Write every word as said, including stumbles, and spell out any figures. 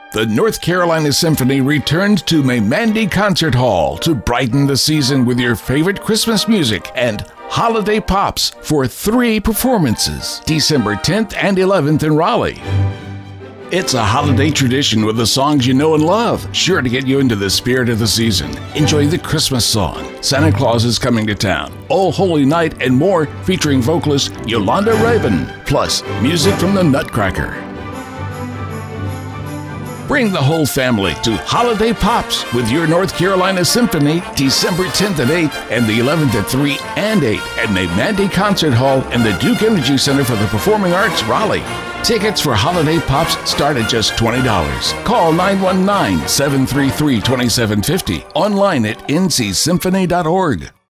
The North Carolina Symphony returns to Maimandi Concert Hall to brighten the season with your favorite Christmas music and holiday pops for three performances, December tenth and eleventh in Raleigh. It's a holiday tradition with the songs you know and love, sure to get you into the spirit of the season. Enjoy the Christmas song, Santa Claus is Coming to Town, Oh Holy Night, and more featuring vocalist Yolanda Rabin, plus music from the Nutcracker. Bring the whole family to Holiday Pops with your North Carolina Symphony, December tenth and eighth, and the eleventh at three and eight at Maimandi Concert Hall and the Duke Energy Center for the Performing Arts, Raleigh. Tickets for Holiday Pops start at just twenty dollars. Call nine one nine, seven three three, two seven five zero. Online at n c symphony dot org.